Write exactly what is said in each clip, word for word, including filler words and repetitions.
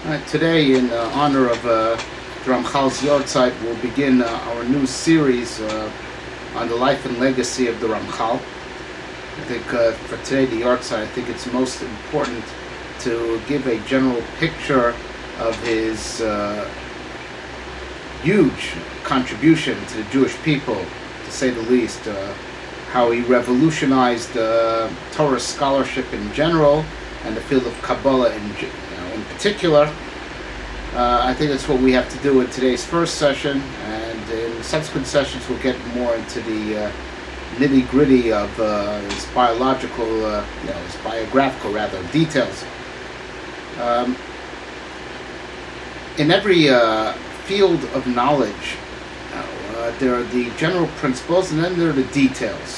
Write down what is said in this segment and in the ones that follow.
Uh, today, in uh, honor of uh, the Ramchal's Yortzeit, we'll begin uh, our new series uh, on the life and legacy of the Ramchal. I think uh, for today, the Yortzeit, I think it's most important to give a general picture of his uh, huge contribution to the Jewish people, to say the least. Uh, how he revolutionized uh, Torah scholarship in general and the field of Kabbalah in you know, in particular. Uh, I think that's what we have to do in today's first session, and in subsequent sessions we'll get more into the uh, nitty-gritty of uh, his biological, uh, you know, his biographical rather details. Um, in every uh, field of knowledge, you know, uh, there are the general principles, and then there are the details.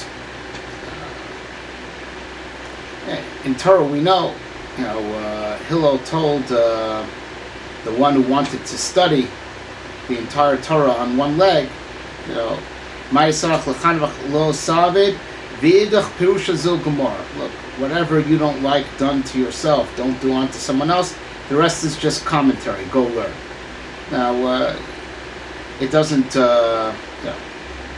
Uh, in Torah, we know, you know, uh, Hillel told uh, the one who wanted to study the entire Torah on one leg, you know, look, whatever you don't like done to yourself, don't do unto someone else. The rest is just commentary. Go learn. Now, uh, it doesn't, uh, you know,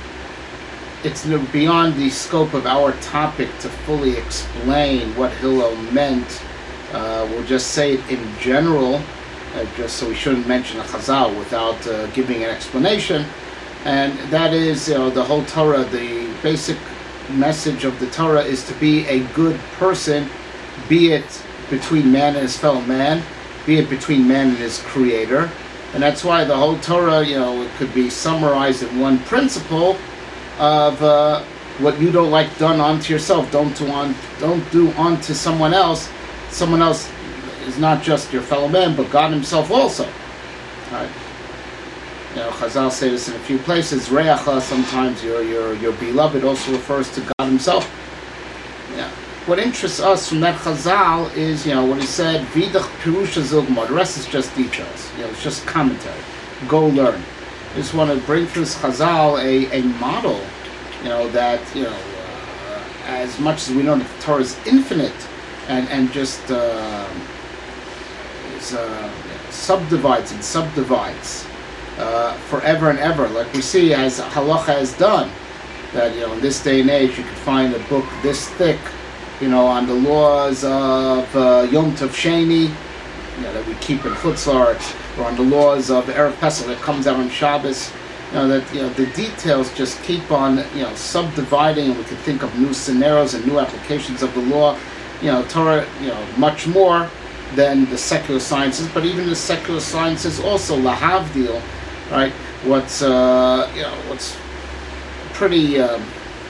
it's beyond the scope of our topic to fully explain what Hillel meant. Uh, we'll just say it in general, uh, just so we shouldn't mention a Chazal without uh, giving an explanation. And that is, you know, the whole Torah, the basic message of the Torah is to be a good person, be it between man and his fellow man, be it between man and his creator. And that's why the whole Torah, you know, it could be summarized in one principle of uh, what you don't like done onto yourself, don't do on, don't do onto someone else. Someone else is not just your fellow man, but God Himself also. Right? You know, Chazal say this in a few places. Reacha, sometimes your your your beloved, also refers to God Himself. Yeah. What interests us from that Chazal is, you know, what he said, Vidach Pirusha Zilgmar. The rest is just details. You know, it's just commentary. Go learn. I just want to bring from this Chazal a, a model, you know, that, you know, uh, as much as we know that the Torah is infinite and, and just uh, is, uh, subdivides and subdivides uh, forever and ever, like we see as Halacha has done, that, you know, in this day and age you could find a book this thick, you know, on the laws of uh, Yom Tov Sheni, you know, that we keep in Chutzlar, or on the laws of Erev Pesach that comes out on Shabbos. You know, that, you know, the details just keep on, you know, subdividing, and we can think of new scenarios and new applications of the law. You know, Torah, you know, much more than the secular sciences, but even the secular sciences also, lahavdil, right? What's, uh, you know, what's pretty, um,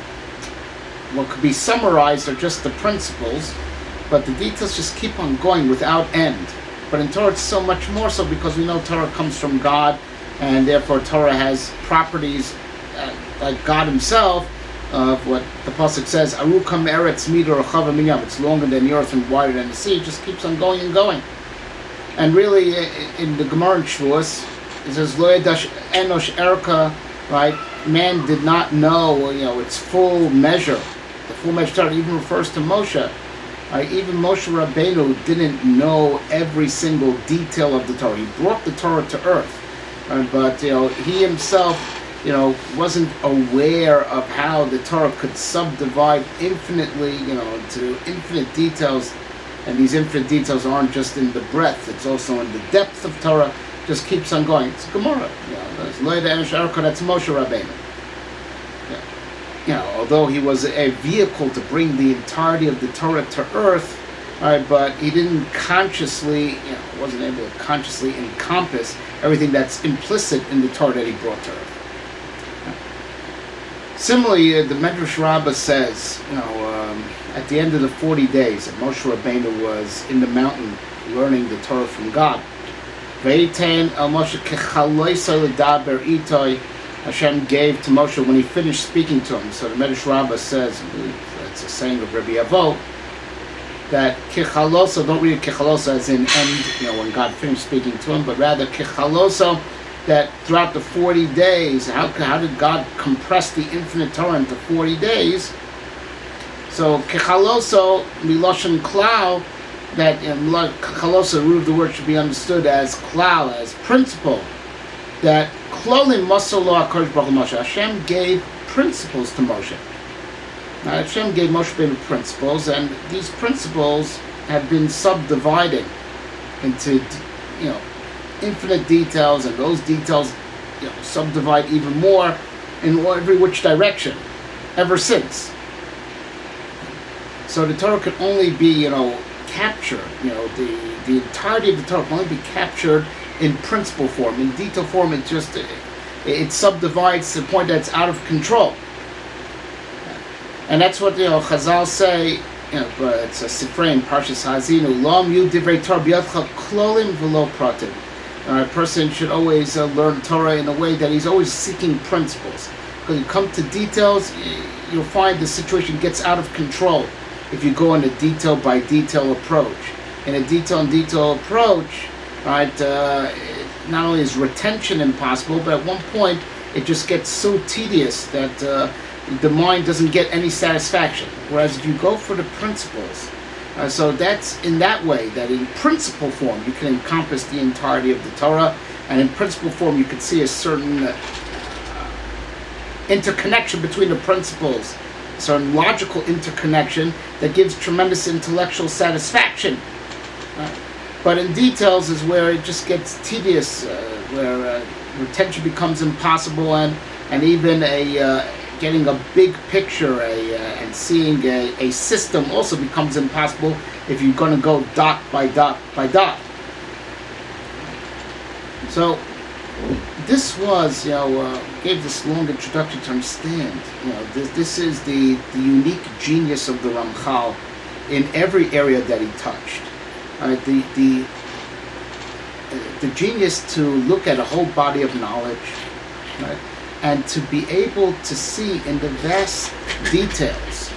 what could be summarized are just the principles, but the details just keep on going without end. But in Torah it's so much more so, because we know Torah comes from God, and therefore Torah has properties uh, like God Himself, of what the pasuk says, Arukam Eretz Midor Chava Minyav. It's longer than the earth and wider than the sea. It just keeps on going and going. And really, in the Gemara in Shavuos, it says Lo Yedash Enosh Erka, right? Man did not know, you know, its full measure. The full measure Torah even refers to Moshe. Right? Even Moshe Rabbeinu didn't know every single detail of the Torah. He brought the Torah to earth, right? But you know, he himself, you know, wasn't aware of how the Torah could subdivide infinitely, you know, into infinite details. And these infinite details aren't just in the breadth; it's also in the depth of Torah. Just keeps on going. It's Gemara. You know, that's that's Moshe Rabbeinu. You know, although he was a vehicle to bring the entirety of the Torah to earth, right, but he didn't consciously, you know, wasn't able to consciously encompass everything that's implicit in the Torah that he brought to earth. Similarly, uh, the Medrash Rabbah says, you know, um, at the end of the forty days, that Moshe Rabbeinu was in the mountain learning the Torah from God. Veitain el Moshe kechaloisa ledaber itoi. Hashem gave to Moshe when he finished speaking to him. So the Medrash Rabbah says, it's a saying of Rabbi Avo, that kichaloso, don't read kichaloso as in end, you know, when God finished speaking to him, but rather kichaloso, that throughout the forty days, how, how did God compress the infinite Torah into forty days? So kichaloso, miloshen klau, that in Chalosa root of the word should be understood as klal, as principle, that klolim masar lo HaKadosh Baruch Hu Moshe. Hashem gave principles to Moshe. Now, Hashem gave Moshe Rabbeinu principles, and these principles have been subdivided into, you know, infinite details, and those details, you know, subdivide even more in every which direction ever since. So the Torah can only be, you know, captured, you know, the, the entirety of the Torah can only be captured in principle form. In detail form, it just, it, it subdivides to the point that it's out of control. And that's what, you know, Chazal say, you know, but it's a Sifrei, Parshas Hazinu, Lam yu divrei Torah b'yadcha klolim v'lo pratim. A person should always uh, learn Torah in a way that he's always seeking principles. Because you come to details, you'll find the situation gets out of control if you go in a detail by detail approach. In a detail and detail approach, right, uh, not only is retention impossible, but at one point it just gets so tedious that uh, the mind doesn't get any satisfaction. Whereas if you go for the principles, uh, so that's in that way that in principle form you can encompass the entirety of the Torah, and in principle form you can see a certain uh, interconnection between the principles, a certain logical interconnection that gives tremendous intellectual satisfaction. Uh, but in details is where it just gets tedious, uh, where uh, retention becomes impossible, and and even a uh, getting a big picture a, uh, and seeing a, a system also becomes impossible if you're going to go dot by dot by dot. So this was, you know, uh, gave this long introduction to understand, you know, this, this is the, the unique genius of the Ramchal in every area that he touched. Uh, the the uh, the genius to look at a whole body of knowledge, right? And to be able to see in the vast details,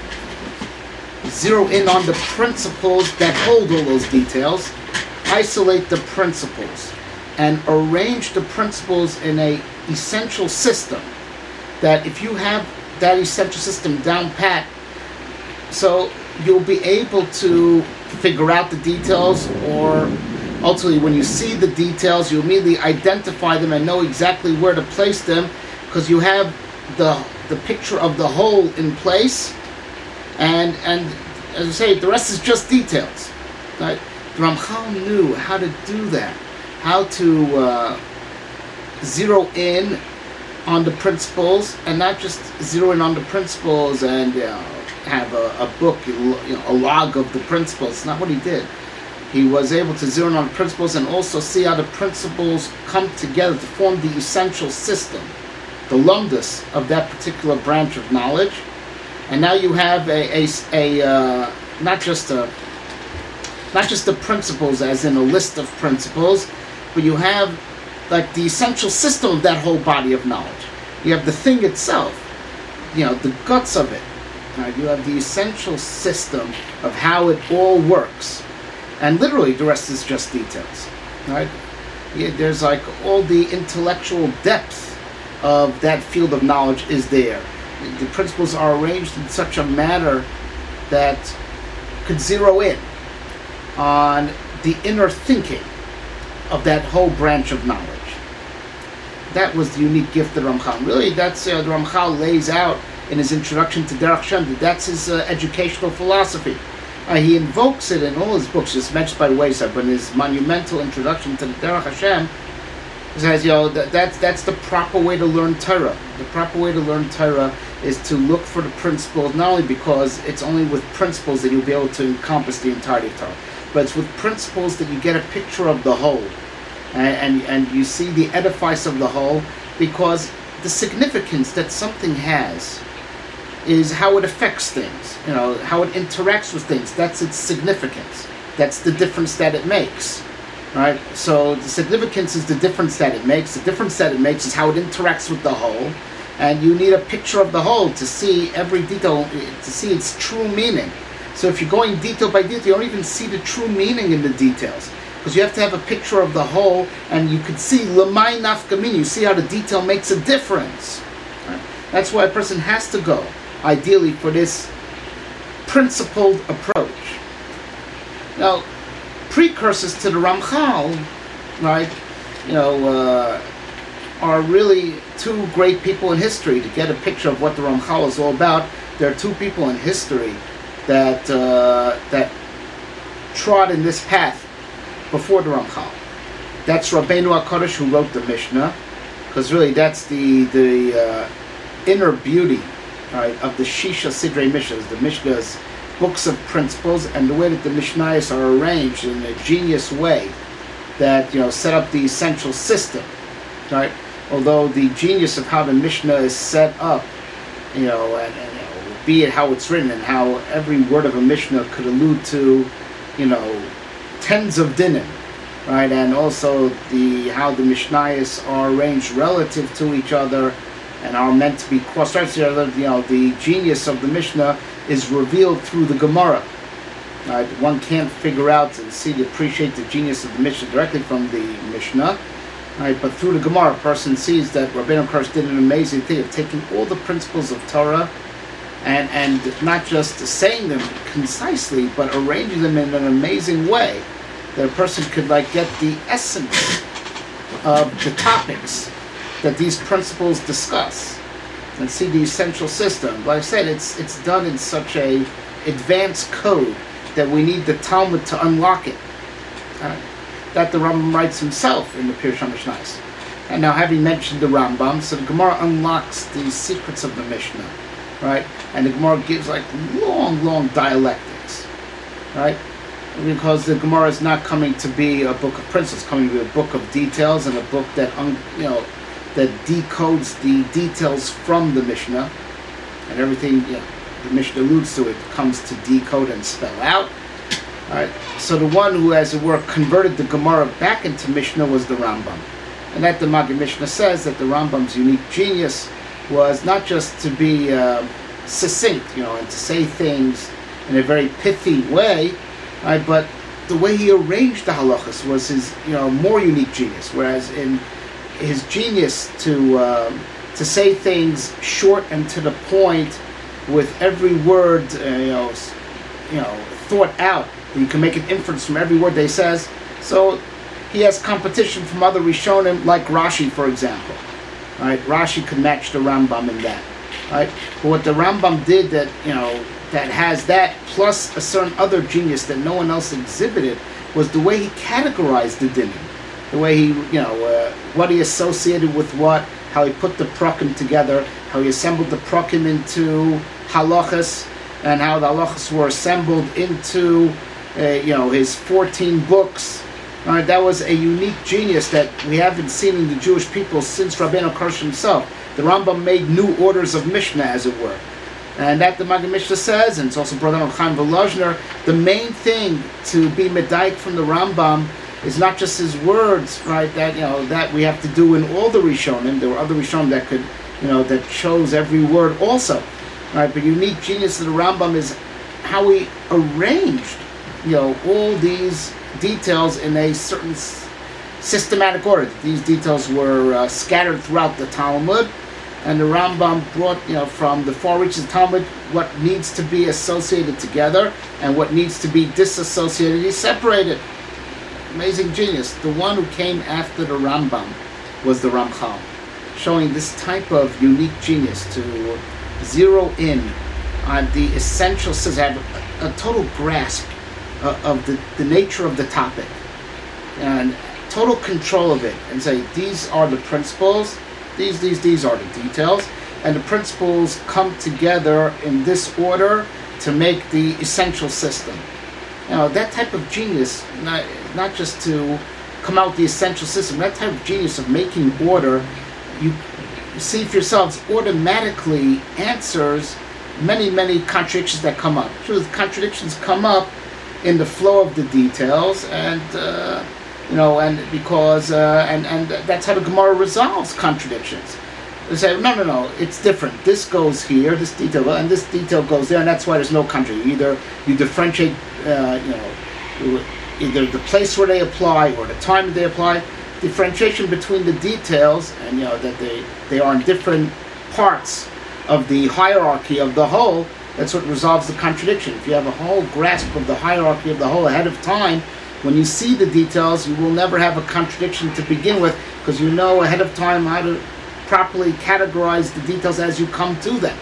zero in on the principles that hold all those details, isolate the principles, and arrange the principles in a essential system, that if you have that essential system down pat, so you'll be able to figure out the details, or ultimately when you see the details, you immediately identify them and know exactly where to place them, because you have the the picture of the whole in place, and and as I say, the rest is just details. Right? The Ramchal knew how to do that, how to uh, zero in on the principles, and not just zero in on the principles and you know, have a, a book, you know, a log of the principles. It's not what he did. He was able to zero in on the principles and also see how the principles come together to form the essential system, the lumdus of that particular branch of knowledge. And now you have a, a, a uh, not just a not just the principles as in a list of principles, but you have like the essential system of that whole body of knowledge. You have the thing itself, you know, the guts of it. Right? You have the essential system of how it all works, and literally the rest is just details. Right? Yeah, there's like all the intellectual depth of that field of knowledge is there. The principles are arranged in such a manner that could zero in on the inner thinking of that whole branch of knowledge. That was the unique gift of Ramchal. Really, that's uh, the Ramchal lays out in his introduction to Derech Hashem. That's his uh, educational philosophy. Uh, he invokes it in all his books, just mentioned by the wayside, but in his monumental introduction to the Derech Hashem, he says, you know, that, that's, that's the proper way to learn Torah. The proper way to learn Torah is to look for the principles, not only because it's only with principles that you'll be able to encompass the entirety of Torah, but it's with principles that you get a picture of the whole. And, and, and you see the edifice of the whole, because the significance that something has is how it affects things, you know, how it interacts with things. That's its significance. That's the difference that it makes. Right? So the significance is the difference that it makes. The difference that it makes is how it interacts with the whole. And you need a picture of the whole to see every detail, to see its true meaning. So if you're going detail by detail, you don't even see the true meaning in the details, because you have to have a picture of the whole, and you could see l'may nafka min. You see how the detail makes a difference. Right? That's why a person has to go, ideally, for this principled approach. Now, precursors to the Ramchal, right, you know, uh, are really two great people in history. To get a picture of what the Ramchal is all about, there are two people in history that uh, that trod in this path before the Ramchal. That's Rabbeinu HaKadosh, who wrote the Mishnah, because really that's the the uh, inner beauty, right, of the Shisha Sidrei Mishnahs, the Mishnah's books of principles, and the way that the Mishnayos are arranged in a genius way that, you know, set up the essential system, right? Although the genius of how the Mishnah is set up, you know, and, and you know, be it how it's written and how every word of a Mishnah could allude to, you know, tens of dinim, right? And also the how the Mishnayos are arranged relative to each other and are meant to be cross-referenced to each other. You know, the genius of the Mishnah is revealed through the Gemara. Right? One can't figure out and see to appreciate the genius of the Mishnah directly from the Mishnah, right? But through the Gemara, a person sees that Rabbeinu HaKadosh did an amazing thing of taking all the principles of Torah and and not just saying them concisely, but arranging them in an amazing way that a person could like get the essence of the topics that these principles discuss and see the essential system. Like I said, it's it's done in such a advanced code that we need the Talmud to unlock it. Uh, that the Rambam writes himself in the Pirush HaMishnayos. And now, having mentioned the Rambam, so the Gemara unlocks the secrets of the Mishnah, right? And the Gemara gives like long, long dialectics, right? Because the Gemara is not coming to be a book of principles, coming to be a book of details and a book that, un, you know, that decodes the details from the Mishnah, and everything, you know, the Mishnah alludes to it, comes to decode and spell out. All right. So the one who, as it were, converted the Gemara back into Mishnah was the Rambam. And that the Maggid Mishnah says that the Rambam's unique genius was not just to be uh, succinct, you know, and to say things in a very pithy way, right, but the way he arranged the halachas was his, you know, more unique genius. Whereas in his genius to um, to say things short and to the point, with every word, uh, you know, you know, thought out. You can make an inference from every word they says. So he has competition from other Rishonim, like Rashi, for example. Right? Rashi could match the Rambam in that. Right? But what the Rambam did that, you know, that has that plus a certain other genius that no one else exhibited was the way he categorized the dinim. The way he, you know, uh, what he associated with what, how he put the prakim together, how he assembled the prakim into halachas, and how the halachas were assembled into, uh, you know, his fourteen books. All right, that was a unique genius that we haven't seen in the Jewish people since Rabbeinu HaKadosh himself. The Rambam made new orders of Mishnah, as it were. And that the Maggid Mishnah says, and it's also brought down by Chaim Volozhner, the main thing to be medayik from the Rambam is not just his words, right? That, you know, that we have to do in all the Rishonim. There were other Rishonim that could, you know, that chose every word also, right? But unique genius of the Rambam is how he arranged, you know, all these details in a certain s- systematic order. These details were uh, scattered throughout the Talmud, and the Rambam brought, you know, from the far reaches of the Talmud what needs to be associated together and what needs to be disassociated. He separated. Amazing genius. The one who came after the Rambam was the Ramchal, showing this type of unique genius to zero in on the essential, says have a, a total grasp uh, of the, the nature of the topic and total control of it, and say these are the principles, these, these, these are the details, and the principles come together in this order to make the essential system. You know, that type of genius, not, not just to come out with the essential system, that type of genius of making order, you, you see for yourselves, automatically answers many, many contradictions that come up. True, contradictions come up in the flow of the details, and uh, you know, and because uh, and and that's how the Gemara resolves contradictions. They say, no, no, no, it's different. This goes here, this detail, and this detail goes there, and that's why there's no contradiction. Either you differentiate, uh, you know, either the place where they apply or the time they apply. Differentiation between the details, and you know that they they are in different parts of the hierarchy of the whole. That's what resolves the contradiction. If you have a whole grasp of the hierarchy of the whole ahead of time, When you see the details, you will never have a contradiction to begin with, because you know ahead of time how to properly categorize the details as you come to them.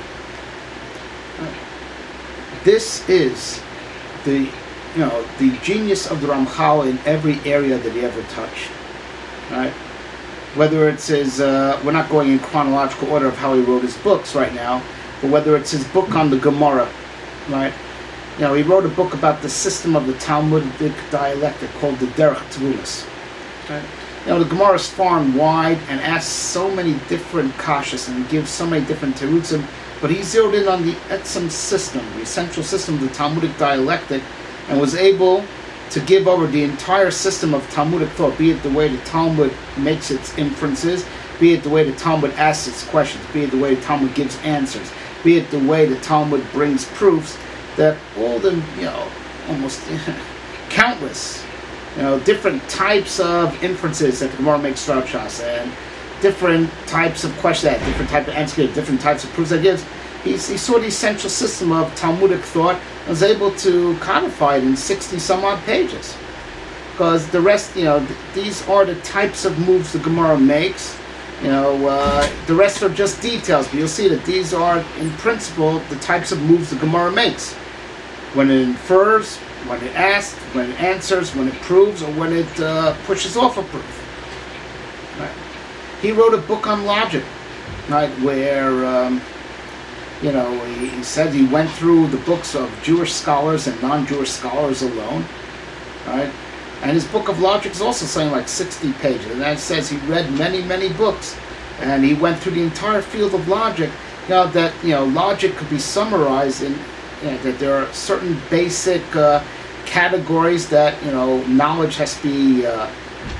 This is the, you know, the genius of the Ramchal in every area that he ever touched. Right? Whether it's his, uh, we're not going in chronological order of how he wrote his books right now, but whether it's his book on the Gemara, right? You know, he wrote a book about the system of the Talmudic dialectic called the Derech Terumas. Right? You know, the Gemara is far and wide and asks so many different kashas and gives so many different terutzim, but he zeroed in on the Etzem system, the essential system of the Talmudic dialectic, and was able to give over the entire system of Talmudic thought, be it the way the Talmud makes its inferences, be it the way the Talmud asks its questions, be it the way the Talmud gives answers, be it the way the Talmud brings proofs, that all the, you know, almost countless, you know, different types of inferences that the Gemara makes throughout Shas, and different types of questions, that different type of answers, different types of proofs that gives. He, he saw the essential system of Talmudic thought and was able to codify it in sixty some odd pages. Because the rest, you know, th- these are the types of moves the Gemara makes. You know, uh, the rest are just details, but you'll see that these are, in principle, the types of moves the Gemara makes. When it infers, when it asks, when it answers, when it proves, or when it uh, pushes off a proof. Right. He wrote a book on logic, right, where, um, you know, he, he said he went through the books of Jewish scholars and non-Jewish scholars alone, right? And his book of logic is also saying like sixty pages, and that says he read many, many books, and he went through the entire field of logic. You know, that, you know, logic could be summarized in, you know, that there are certain basic uh, categories that, you know, knowledge has to be, uh,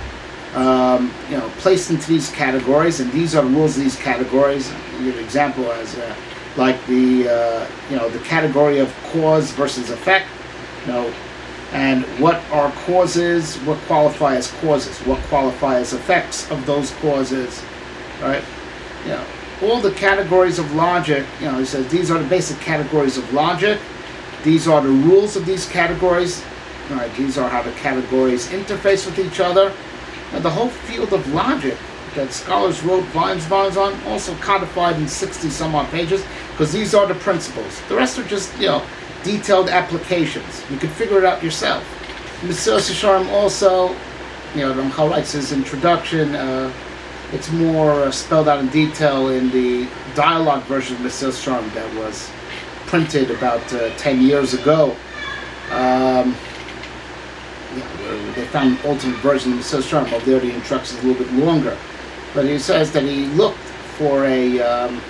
um, you know, placed into these categories, and these are the rules of these categories. I'll give an example as, uh, like the, uh, you know, the category of cause versus effect, you know, and what are causes, what qualify as causes, what qualify as effects of those causes, right? You know, all the categories of logic, you know, he says these are the basic categories of logic, these are the rules of these categories, right? These are how the categories interface with each other. And the whole field of logic that scholars wrote volumes volumes on, also codified in sixty some odd pages, because these are the principles. The rest are just, you know, detailed applications. You can figure it out yourself. Mesilas Yesharim also, you know, Ramchal writes his introduction. Uh, it's more uh, spelled out in detail in the dialogue version of Mesilas Yesharim that was printed about uh, ten years ago. Um, yeah, where they found an ultimate version of Mesilas Yesharim. Well, there the introduction is a little bit longer. But he says that he looked for a um,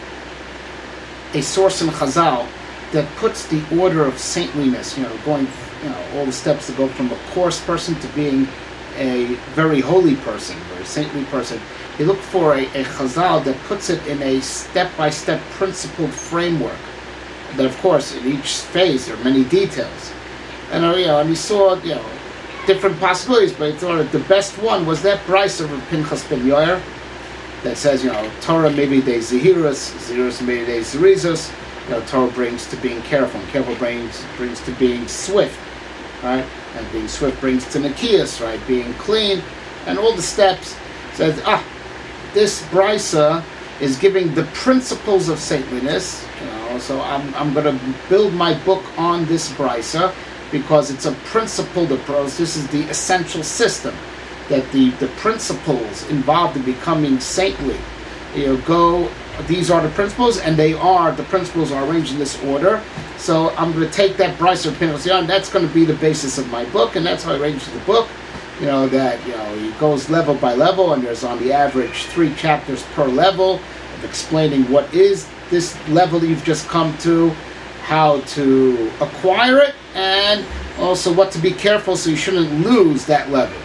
a source in Chazal that puts the order of saintliness, you know, going, you know, all the steps to go from a coarse person to being a very holy person, very saintly person. He looked for a, a Chazal that puts it in a step-by-step principled framework. That, of course, in each phase there are many details, and uh, you know, and he saw, you know, different possibilities, but he thought that the best one was that Bryce of Pinchas ben Yair that says, you know, Torah maybe they Zehirus, Zehirus maybe they Zerizus. You know, Torah brings to being careful, and careful brings brings to being swift, right? And being swift brings to Nikias, right? Being clean, and all the steps. Says, ah, this brisa is giving the principles of saintliness. You know, so I'm I'm going to build my book on this brisa because it's a principled approach. This is the essential system, that the the principles involved in becoming saintly, you know, go. These are the principles, and they are, the principles are arranged in this order. So I'm going to take that Bryce of Pinchas Yair, and that's going to be the basis of my book, and that's how I arranged the book. You know, that, you know, it goes level by level, and there's on the average three chapters per level of explaining what is this level that you've just come to, how to acquire it, and also what to be careful so you shouldn't lose that level.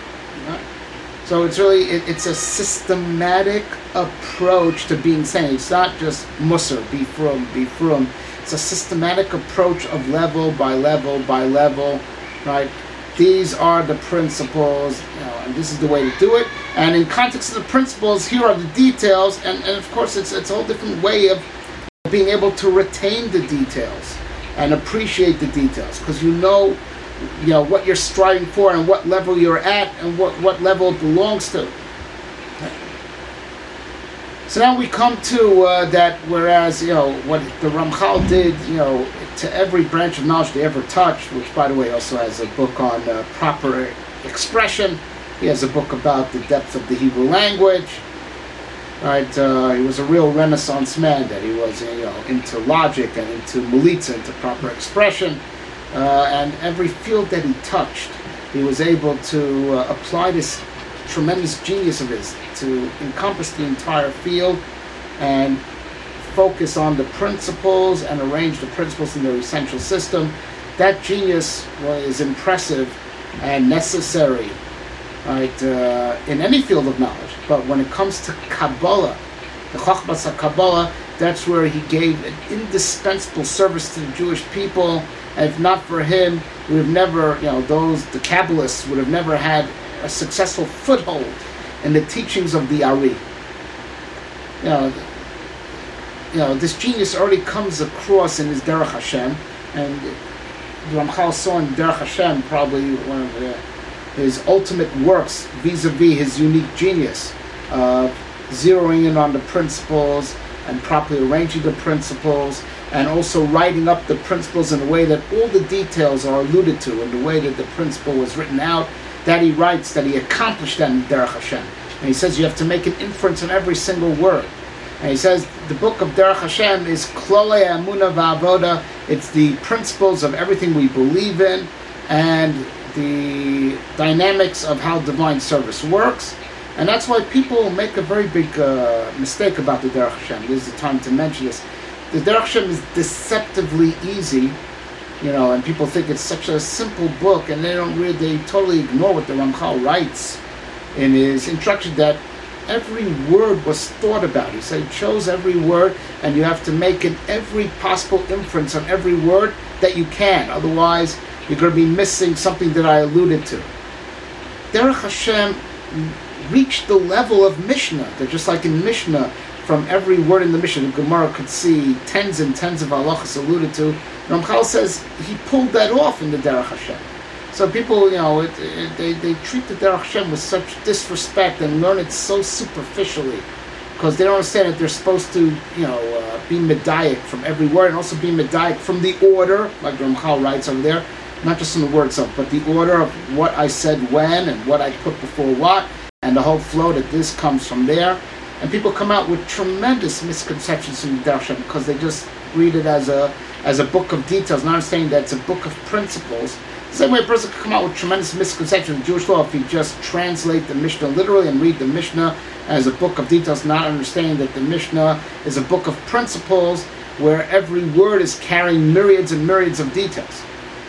So it's really, it, it's a systematic approach to being saint. It's not just Musar, be frum, be frum. It's a systematic approach of level by level by level, right? These are the principles, you know, and this is the way to do it. And in context of the principles, here are the details, and, and of course it's, it's a whole different way of being able to retain the details and appreciate the details, because you know you know, what you're striving for and what level you're at and what, what level it belongs to. So now we come to uh, that, whereas, you know, what the Ramchal did, you know, to every branch of knowledge they ever touched, which, by the way, also has a book on uh, proper expression. He has a book about the depth of the Hebrew language. Right? Uh, he was a real Renaissance man, that he was, you know, into logic and into melitza, into proper expression. Uh, and every field that he touched, he was able to uh, apply this tremendous genius of his to encompass the entire field and focus on the principles and arrange the principles in their essential system. That genius was impressive and necessary, right, uh, in any field of knowledge. But when it comes to Kabbalah, the Chochmas HaKabbalah, that's where he gave an indispensable service to the Jewish people. And if not for him, we would have never, you know, those, the Kabbalists would have never had a successful foothold in the teachings of the Ari. You know, you know, this genius already comes across in his Derech Hashem, and Ramchal saw in Derech Hashem probably one of the, his ultimate works vis-a-vis his unique genius, uh, zeroing in on the principles and properly arranging the principles, and also writing up the principles in a way that all the details are alluded to in the way that the principle was written out, that he writes that he accomplished that in Derech Hashem. And he says you have to make an inference on every single word. And he says the book of Derech Hashem is Klolei Emunah Va'avoda. It's the principles of everything we believe in and the dynamics of how divine service works. And that's why people make a very big uh, mistake about the Derech Hashem. This is the time to mention this. The Derech Hashem is deceptively easy, you know, and people think it's such a simple book, and they don't really, they totally ignore what the Ramchal writes in his instruction, that every word was thought about. He said he chose every word, and you have to make an every possible inference on every word that you can. Otherwise, you're going to be missing something that I alluded to. Derech Hashem reached the level of Mishnah. They're just like in Mishnah, from every word in the Mishnah, the Gemara could see tens and tens of halachas alluded to. Ramchal says he pulled that off in the Derech Hashem. So people, you know, it, it, they, they treat the Derech Hashem with such disrespect and learn it so superficially, because they don't understand that they're supposed to, you know, uh, be medayik from every word, and also be medayik from the order, like Ramchal writes over there, not just from the word itself, but the order of what I said when and what I put before what, and the whole flow that this comes from there. And people come out with tremendous misconceptions from the Derech Hashem because they just read it as a as a book of details, not understanding that it's a book of principles. The same way a person can come out with tremendous misconceptions of Jewish law if you just translate the Mishnah literally and read the Mishnah as a book of details, not understanding that the Mishnah is a book of principles where every word is carrying myriads and myriads of details.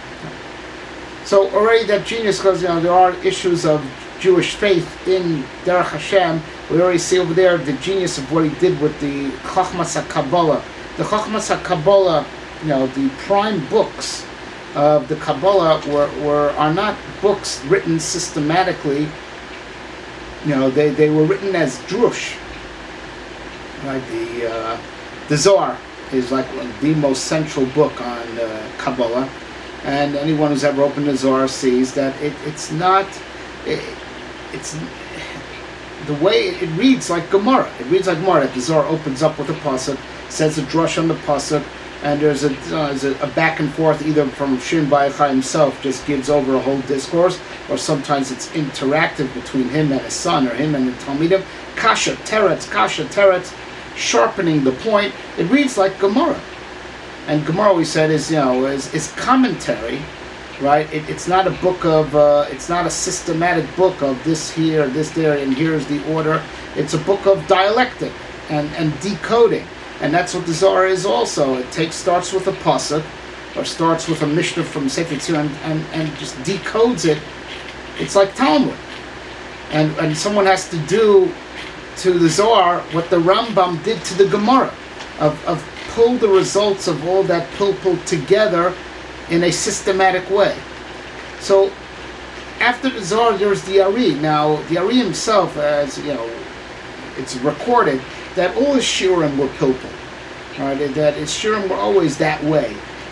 So already that genius, because, you know, there are issues of Jewish faith in Derech Hashem. We already see over there the genius of what he did with the Chochmas HaKabbalah. The Chochmas HaKabbalah, you know, the prime books of the Kabbalah were, were are not books written systematically. You know, they, they were written as drush. Right? The uh, the Zohar is like the most central book on uh, Kabbalah, and anyone who's ever opened the Zohar sees that it, it's not. It, it's the way it, it reads like Gemara. It reads like Gemara. That the Zohar opens up with a pasuk, says a drush on the pasuk, and there's a, uh, there's a, a back and forth either from Shimon Bar Yochai himself, just gives over a whole discourse, or sometimes it's interactive between him and his son, or him and the Talmidim. Kasha, teretz, kasha, teretz, sharpening the point. It reads like Gemara. And Gemara, we said, is, you know, is, is commentary, right? It, it's not a book of, uh, it's not a systematic book of this here, this there, and here's the order. It's a book of dialectic and, and decoding. And that's what the Zohar is also. It takes starts with a pasuk, or starts with a Mishnah from Sefer Tzur, and, and, and just decodes it. It's like Talmud. And, and someone has to do to the Zohar what the Rambam did to the Gemara, of, of pull the results of all that pilpul together in a systematic way. So after the Zohar, there's the Ari. Now, the Ari himself, as you know, it's recorded that all his shiurim were pilpul, right? That his shiurim were always that way.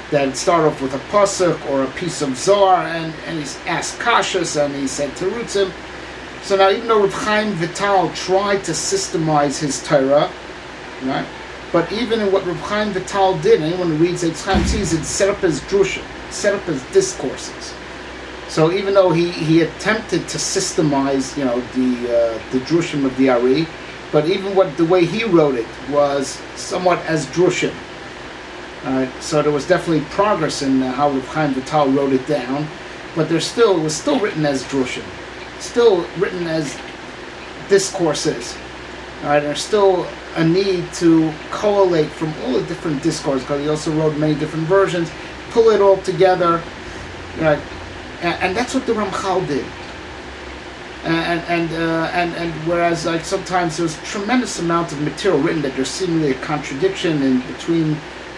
that start off with a pasuk or a piece of Zohar, and, and he's asked kashas, and he said terutzim. So now, even though Rav Chaim Vital tried to systemize his Torah, right? But even in what Rav Chaim Vital did, anyone who reads Eitz Chaim sees it set up as drushim, set up as discourses. So even though he, he attempted to systemize, you know, the uh, the drushim of the Ari, but even what the way he wrote it was somewhat as drushim. Alright, so there was definitely progress in uh, how Rav Chaim Vital wrote it down, but there still it was still written as drushim, still written as discourses. Alright, there's still a need to collate from all the different discourses, because he also wrote many different versions, pull it all together, right? And, and that's what the Ramchal did. And and uh, and and whereas like sometimes there's tremendous amount of material written that there's seemingly a contradiction in between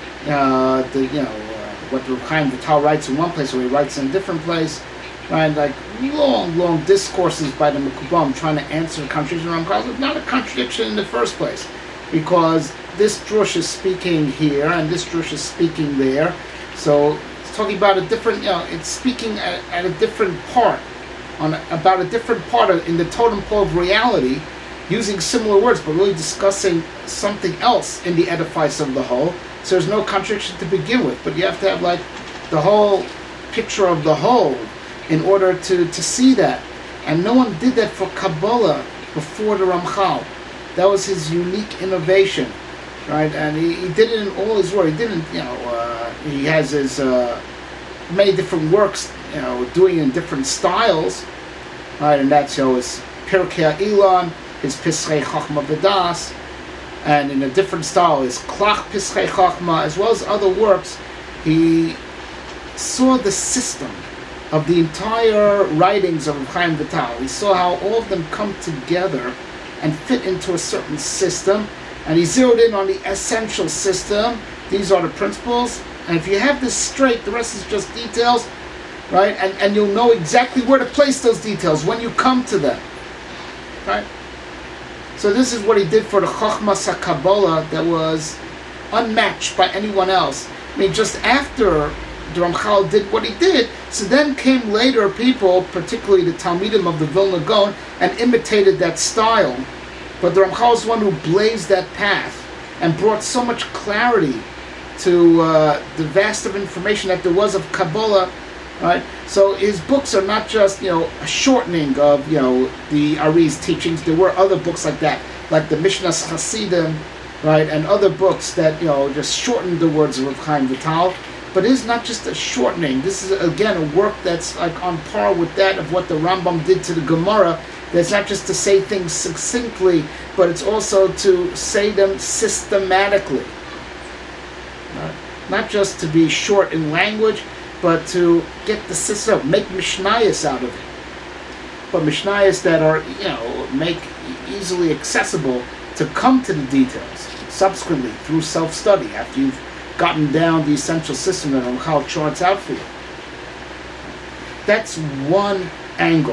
uh, the you know uh, what Rav Chaim Vital writes in one place or he writes in a different place, right? Like long long discourses by the Mekubalim trying to answer the contradiction of Ramchal. It's not a contradiction in the first place, because this drush is speaking here and this drush is speaking there, so it's talking about a different you know it's speaking at, at a different part. On a, about a different part of, in the totem pole of reality, using similar words, but really discussing something else in the edifice of the whole. So there's no contradiction to begin with, but you have to have like the whole picture of the whole in order to, to see that. And no one did that for Kabbalah before the Ramchal. That was his unique innovation, right? And he, he did it in all his work. He didn't, you know, uh, he has his uh, many different works, you know, doing in different styles, right? And that's, you know, his Pirkei Elon, his Pischei Chachma V'das, and in a different style, his Klach Pischei Chachma, as well as other works. He saw the system of the entire writings of Chaim Vital. He saw how all of them come together and fit into a certain system, and he zeroed in on the essential system. These are the principles, and if you have this straight, the rest is just details. Right, and and you'll know exactly where to place those details when you come to them. Right. So this is what he did for the Chochmas HaKabbalah that was unmatched by anyone else. I mean, just after the Ramchal did what he did, so then came later people, particularly the Talmidim of the Vilna Gaon, and imitated that style. But the Ramchal is the one who blazed that path and brought so much clarity to uh, the vast of information that there was of Kabbalah. Right, so his books are not just, you know, a shortening of, you know, the Ari's teachings. There were other books like that, like the Mishnas Hasidim, right, and other books that, you know, just shortened the words of Rav Chaim Vital. But it is not just a shortening. This is again a work that's like on par with that of what the Rambam did to the Gemara. That's not just to say things succinctly, but it's also to say them systematically. Right? Not just to be short in language, but to get the system, make Mishnayos out of it. But Mishnayos that are, you know, make easily accessible to come to the details subsequently through self-study after you've gotten down the essential system that Ramchal charts out for you. That's one angle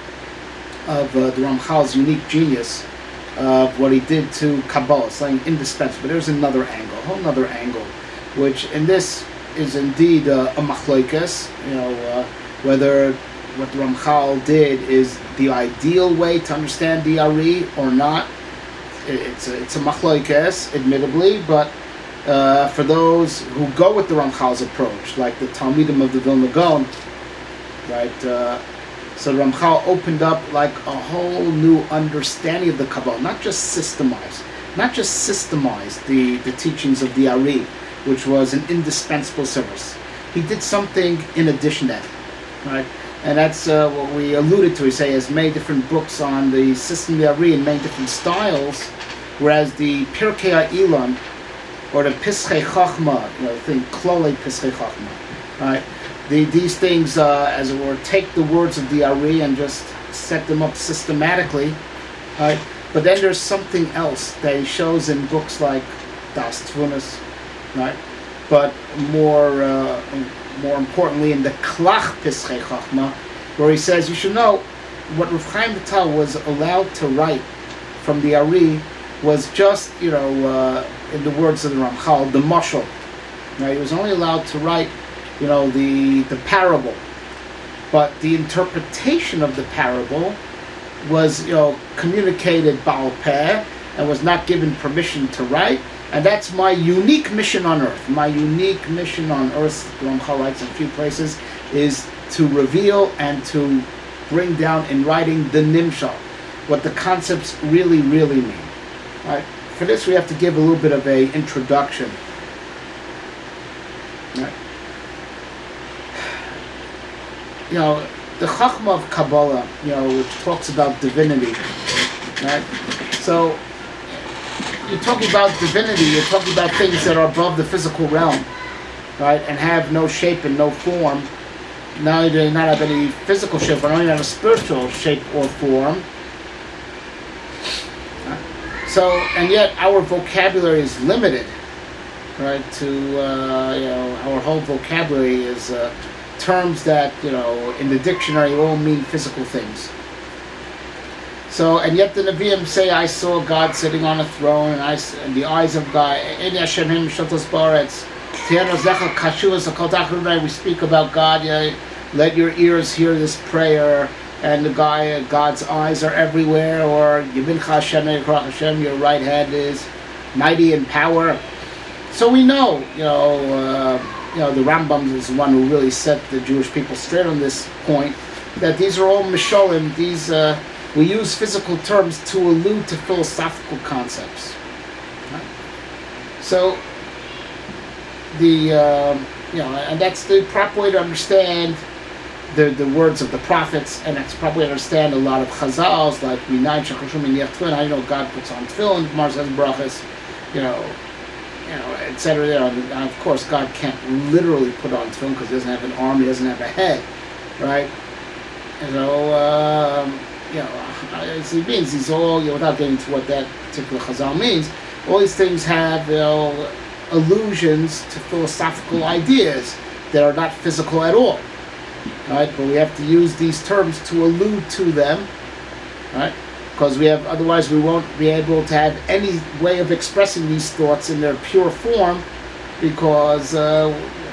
of uh, the Ramchal's unique genius of what he did to Kabbalah, something indispensable. There's another angle, a whole other angle, which in this is indeed uh, a machlokes, you know, uh, whether what the Ramchal did is the ideal way to understand the Ari or not. It's a, it's a machlokes, admittedly, but uh, for those who go with the Ramchal's approach, like the Talmidim of the Vilna Gaon, right, uh, so the Ramchal opened up like a whole new understanding of the Kabbalah, not just systemize, not just systemize the, the teachings of the Ari, which was an indispensable service. He did something in addition to that, right? And that's uh, what we alluded to. He say has many different books on the system of the Ari in many different styles, whereas the Pirkei Elon or the Pischei Chachma, you know, the thing Klolei Pischei Chachma, right? The, these things, uh, as it were, take the words of the Ari and just set them up systematically, right? But then there's something else that he shows in books like Das Tvunas, right? But more uh, more importantly in the Klach Pischei Chachma, where he says you should know what Rav Chaim Vital was allowed to write from the Ari was just, you know, uh, in the words of the Ramchal, the mashal, Right? He was only allowed to write, you know, the the parable, but the interpretation of the parable was, you know, communicated Baal Peh and was not given permission to write. And that's my unique mission on earth. My unique mission on earth, the Ramchal writes in a few places, is to reveal and to bring down in writing the Nimshal, what the concepts really, really mean. All right. For this, we have to give a little bit of a introduction. All right. You know, the Chachma of Kabbalah, you know, which talks about divinity, right? So, you're talking about divinity, you're talking about things that are above the physical realm, right? And have no shape and no form. Not only do they not have any physical shape, but only have a spiritual shape or form. So, and yet our vocabulary is limited, right? To, uh, you know, our whole vocabulary is uh, terms that, you know, in the dictionary all mean physical things. So, and yet the Nevi'im say, I saw God sitting on a throne, and I, and the eyes of God, we speak about God, yeah, let your ears hear this prayer, and the guy, God's eyes are everywhere, or Hashem, your right hand is mighty in power. So we know, you know, uh, you know, the Rambam is the one who really set the Jewish people straight on this point, that these are all misholim, these, uh, we use physical terms to allude to philosophical concepts. Right? So, the uh, you know, and that's the proper way to understand the the words of the prophets, and that's the proper way to understand a lot of Chazals, like Minayin Shachashum and Tefillin. I know God puts on tefillin, Gemara says brachas, you know, you know, et cetera. You know, and of course, God can't literally put on tefillin because He doesn't have an arm, He doesn't have a head, right? You know. Um, You know, as it means, these all, you know, without getting into what that particular Chazal means, all these things have, you know, allusions to philosophical ideas that are not physical at all, right? But we have to use these terms to allude to them, right? Because we have, otherwise we won't be able to have any way of expressing these thoughts in their pure form, because uh,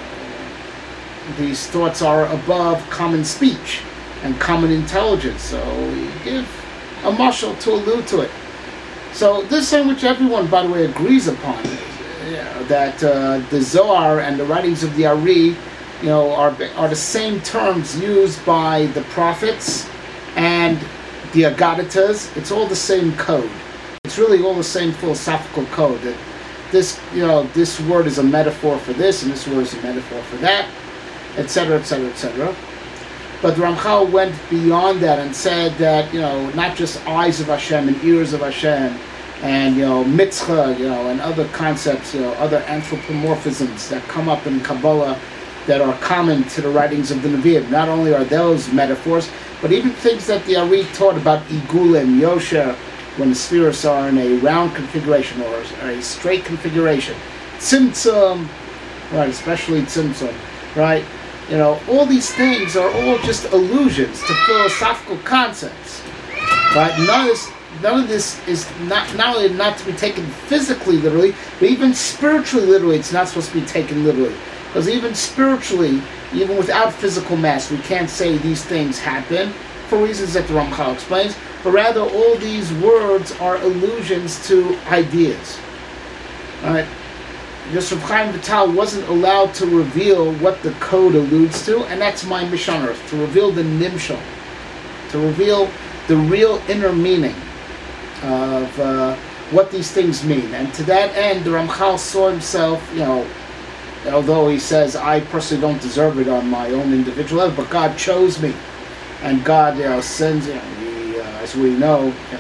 these thoughts are above common speech and common intelligence, so we give a mashal to allude to it. So this thing which everyone, by the way, agrees upon, you know, that uh, the Zohar and the writings of the Ari, you know, are are the same terms used by the prophets and the Agaditas. It's all the same code. It's really all the same philosophical code. That this, you know, this word is a metaphor for this, and this word is a metaphor for that, et cetera, et cetera, et cetera. But Ramchal went beyond that and said that, you know, not just eyes of Hashem and ears of Hashem and, you know, mitzvah, you know, and other concepts, you know, other anthropomorphisms that come up in Kabbalah that are common to the writings of the Nevi'im. Not only are those metaphors, but even things that the Ari taught about Igulim, Yosher, when the spheres are in a round configuration or a straight configuration. Tzimtzum, right, especially Tzimtzum, right? You know, all these things are all just allusions to philosophical concepts, right? None of this, none of this is not not only not to be taken physically literally, but even spiritually literally. It's not supposed to be taken literally, because even spiritually, even without physical mass, we can't say these things happen for reasons that the Ramchal explains. But rather, all these words are allusions to ideas, right? Yosef Chaim Vital wasn't allowed to reveal what the code alludes to, and that's my mission on earth, to reveal the nimshal, to reveal the real inner meaning of uh, what these things mean. And to that end, the Ramchal saw himself, you know, although he says, I personally don't deserve it on my own individual level, but God chose me. And God, you know, sends, you know, he, uh, as we know, you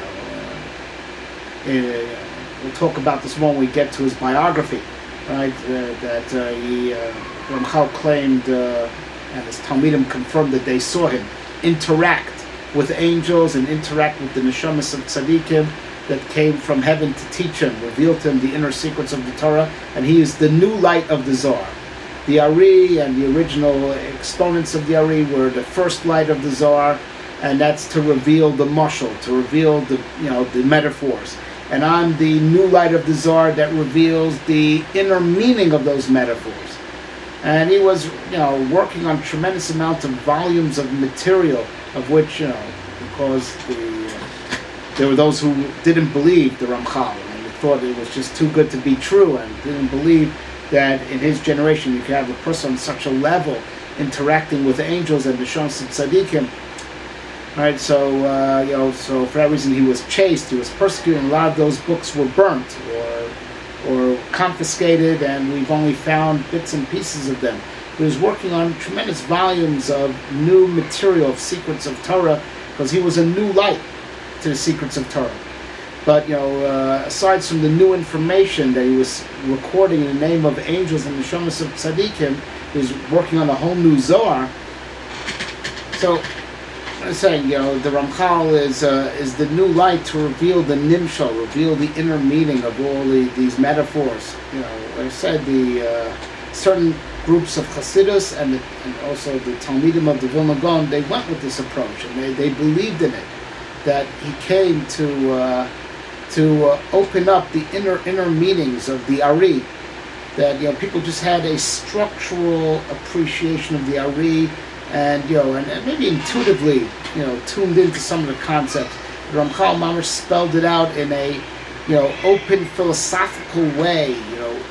know, uh, uh, we'll talk about this when we get to his biography. Right, uh, that uh, he, uh, Ramchal claimed, uh, and his Talmidim confirmed that they saw him interact with angels and interact with the neshamas of tzaddikim that came from heaven to teach him, revealed to him the inner secrets of the Torah, and he is the new light of the Zohar. The Ari and the original exponents of the Ari were the first light of the Zohar, and that's to reveal the mashal, to reveal the, you know, the metaphors. and I'm the new light of the Zohar that reveals the inner meaning of those metaphors. And he was, you know, working on tremendous amount of volumes of material, of which, you know, because the, uh, there were those who didn't believe the Ramchal, and thought it was just too good to be true, and didn't believe that in his generation you could have a person on such a level interacting with angels and the Shons of Tzaddikim. Right, so uh, you know, so for that reason he was chased, he was persecuted, and a lot of those books were burnt or or confiscated, and we've only found bits and pieces of them. He was working on tremendous volumes of new material of Secrets of Torah, because he was a new light to the Secrets of Torah. But you know, uh, aside from the new information that he was recording in the name of angels and the Neshamas of Tzaddikim, he was working on a whole new Zohar. So I'm saying, you know, the Ramchal is uh, is the new light to reveal the nimshal, reveal the inner meaning of all the, these metaphors. You know, like I said, the uh, certain groups of Hasidus and, the, and also the Talmidim of the Vilna Gaon, they went with this approach, and they, they believed in it, that he came to uh, to uh, open up the inner inner meanings of the Ari. That, you know, people just had a structural appreciation of the Ari, and you know, and, and maybe intuitively, you know, tuned into some of the concepts. Ramchal Mamash spelled it out in a, you know, open philosophical way. You know,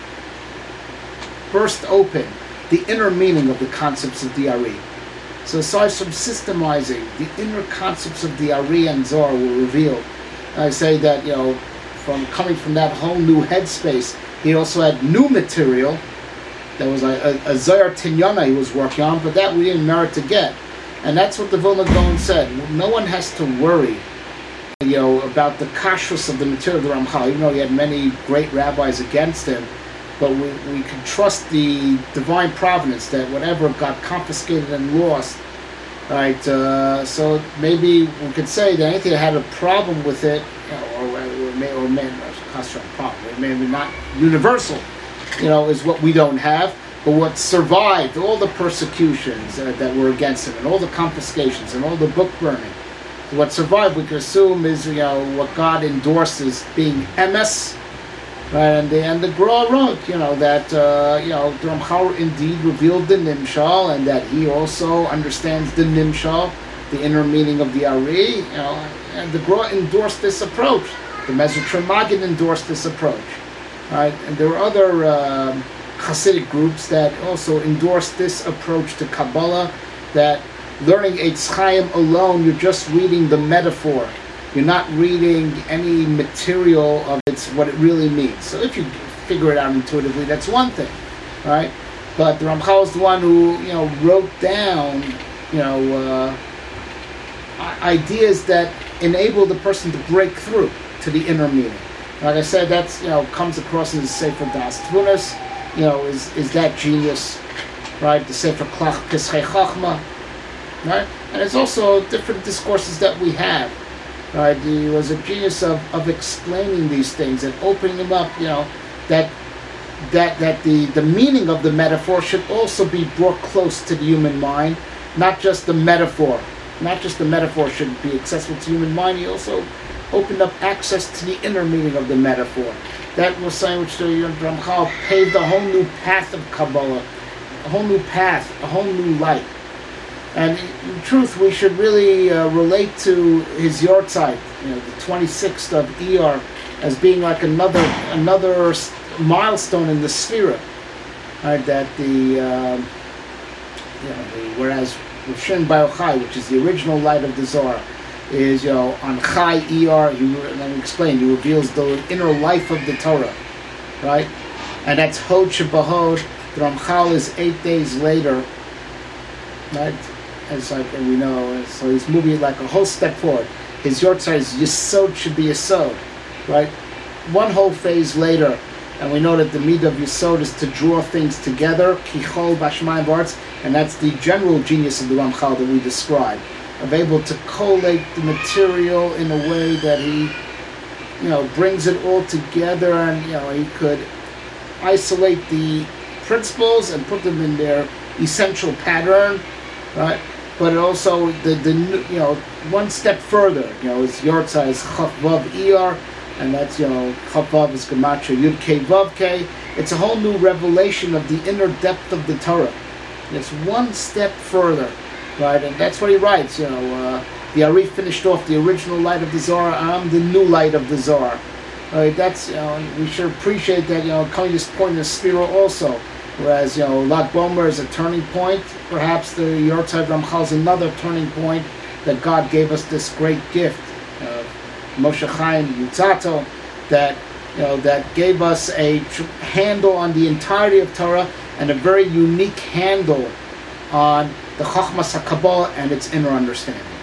burst open the inner meaning of the concepts of the Ari. So aside from systemizing, the inner concepts of the Ari and Zohar were revealed. And I say that, you know, from coming from that whole new headspace, he also had new material. There was a, a, a Zohar Tinyana he was working on, but that we didn't merit to get. And that's what the Vilna Gaon said. No one has to worry, you know, about the kashrus of the material of the Ramchal, even though he had many great rabbis against him. But we, we can trust the divine providence that whatever got confiscated and lost, right? Uh, so maybe we could say that anything that had a problem with it, you know, or, or may or may not problem, maybe not universal, you know, is what we don't have. But what survived all the persecutions uh, that were against him, and all the confiscations, and all the book burning, what survived, we can assume, is, you know, what God endorses being emes, right? And the and the Gra wrote, you know, that uh, you know, the Ramchal indeed revealed the nimshal, and that he also understands the nimshal, the inner meaning of the Ari, you know, and the Gra endorsed this approach. The Mezritrim Maggid endorsed this approach, right? And there were other um, Hasidic groups that also endorsed this approach to Kabbalah, that learning Eitz Chaim alone, you're just reading the metaphor. You're not reading any material of it's what it really means. So if you figure it out intuitively, that's one thing, right? But the Ramchal is the one who, you know, wrote down, you know, uh, ideas that enable the person to break through to the inner meaning. Like I said, that's, you know, comes across in the Sefer Das Tvunas, you know, is is that genius, right? The Sefer Klach Pischei Chachma, right? And it's also different discourses that we have, right? He was a genius of, of explaining these things and opening them up, you know, that that that the, the meaning of the metaphor should also be brought close to the human mind, not just the metaphor. Not just the metaphor should be accessible to the human mind, he also opened up access to the inner meaning of the metaphor. That was something which the Ramchal paved a whole new path of Kabbalah, a whole new path, a whole new light. And in truth, we should really uh, relate to his Yortzeit, you know, the twenty-sixth of Iyar, as being like another another milestone in the Sphira, right? That the, um, you know, the, whereas Shin Bayochai, which is the original light of the Zohar, is, you know, on Chai Iyar, he, let me explain, he reveals the inner life of the Torah, right? And that's Hod Shebahod. The Ramchal is eight days later, right? It's like, and we know, so he's moving like a whole step forward. His Yortzeit is Yesod should be Yesod, right? One whole phase later, and we know that the midah of Yesod is to draw things together, Kichol Bashmayim V'Aretz, and that's the general genius of the Ramchal that we described, of able to collate the material in a way that he, you know, brings it all together, and, you know, he could isolate the principles and put them in their essential pattern, right? But also the, the you know, one step further, you know, his Yortzeit is Chaf Vav Iyar, and that's, you know, Chavav is Gematria Yud Kei Vav Kei. It's a whole new revelation of the inner depth of the Torah. It's one step further, right? And that's what he writes, you know, uh, the Ari finished off the original light of the Zohar, I'm the new light of the Zohar. Right? That's, you know, we should appreciate that, you know, coming to this point in the Spira also. Whereas, you know, Lag Bomer is a turning point, perhaps the Yortzeit Ramchal is another turning point, that God gave us this great gift, uh, Moshe Chaim Yutzato, that, you know, that gave us a tr- handle on the entirety of Torah and a very unique handle on the Chachmas HaKabbalah and its inner understanding.